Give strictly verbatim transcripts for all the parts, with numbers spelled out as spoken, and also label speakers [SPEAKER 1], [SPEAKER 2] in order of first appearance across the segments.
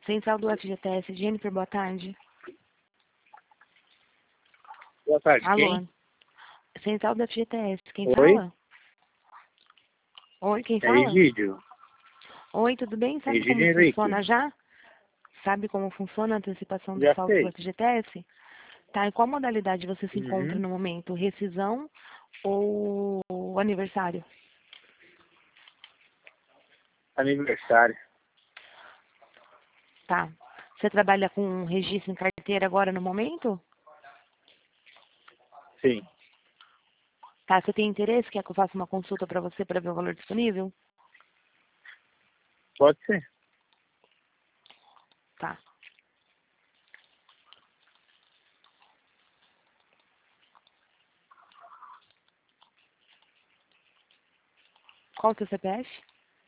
[SPEAKER 1] Central do F G T S, Jennifer, boa tarde.
[SPEAKER 2] Boa tarde,
[SPEAKER 1] Alô?
[SPEAKER 2] quem?
[SPEAKER 1] Central do F G T S, quem
[SPEAKER 2] Oi?
[SPEAKER 1] fala? Oi, quem
[SPEAKER 2] É
[SPEAKER 1] fala?
[SPEAKER 2] Egídio.
[SPEAKER 1] Oi, tudo bem? Sabe
[SPEAKER 2] Egídio
[SPEAKER 1] como
[SPEAKER 2] Henrique.
[SPEAKER 1] funciona já? Sabe como funciona a antecipação do
[SPEAKER 2] Já
[SPEAKER 1] saldo do
[SPEAKER 2] sei.
[SPEAKER 1] F G T S? Tá, em qual modalidade você se encontra
[SPEAKER 2] Uhum.
[SPEAKER 1] no momento? Rescisão ou aniversário?
[SPEAKER 2] Aniversário.
[SPEAKER 1] Tá. Você trabalha com registro em carteira agora no momento?
[SPEAKER 2] Sim.
[SPEAKER 1] Tá, você tem interesse? Quer que eu faça uma consulta para você para ver o valor disponível?
[SPEAKER 2] Pode ser.
[SPEAKER 1] Tá. Qual o seu C P F?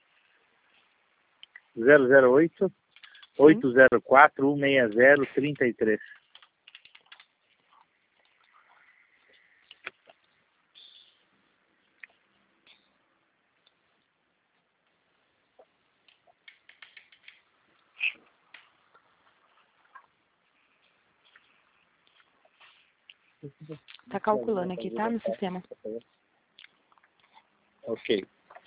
[SPEAKER 2] zero zero oito,
[SPEAKER 1] Sim.
[SPEAKER 2] oito zero quatro, um seis zero, três três.
[SPEAKER 1] Tá calculando aqui, tá? No sistema.
[SPEAKER 2] Ok.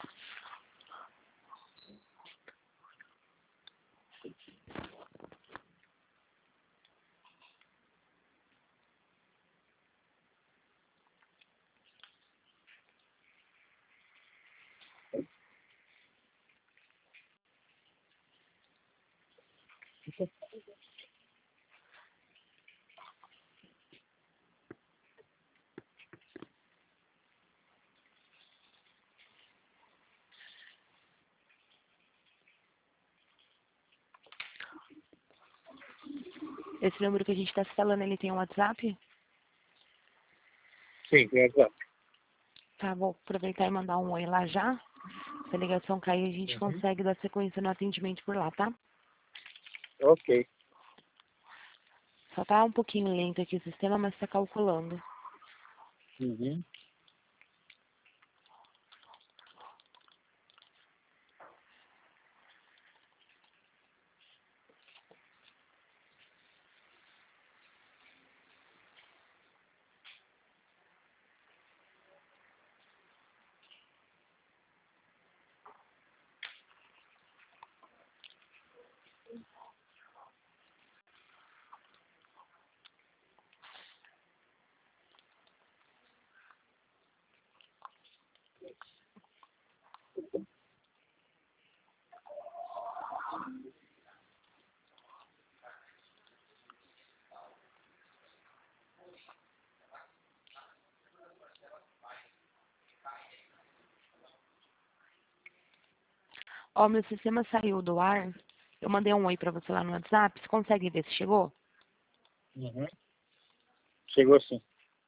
[SPEAKER 1] Esse número que a gente tá se falando, ele tem um WhatsApp?
[SPEAKER 2] Sim, tem WhatsApp.
[SPEAKER 1] Tá, vou aproveitar e mandar um oi lá já. Se a ligação cair, a gente
[SPEAKER 2] Uhum.
[SPEAKER 1] consegue dar sequência no atendimento por lá, tá?
[SPEAKER 2] Ok.
[SPEAKER 1] Só tá um pouquinho lento aqui o sistema, mas tá calculando.
[SPEAKER 2] Uhum.
[SPEAKER 1] Ó, meu sistema saiu do ar. Eu mandei um oi pra você lá no WhatsApp. Você consegue ver se chegou?
[SPEAKER 2] Uhum. Chegou sim.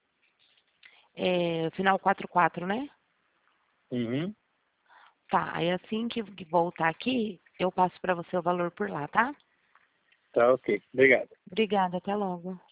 [SPEAKER 1] É, final quatro quatro, né?
[SPEAKER 2] Uhum.
[SPEAKER 1] Tá, aí assim que que voltar aqui, eu passo pra você o valor por lá, tá?
[SPEAKER 2] Tá ok. Obrigado.
[SPEAKER 1] Obrigada, até logo.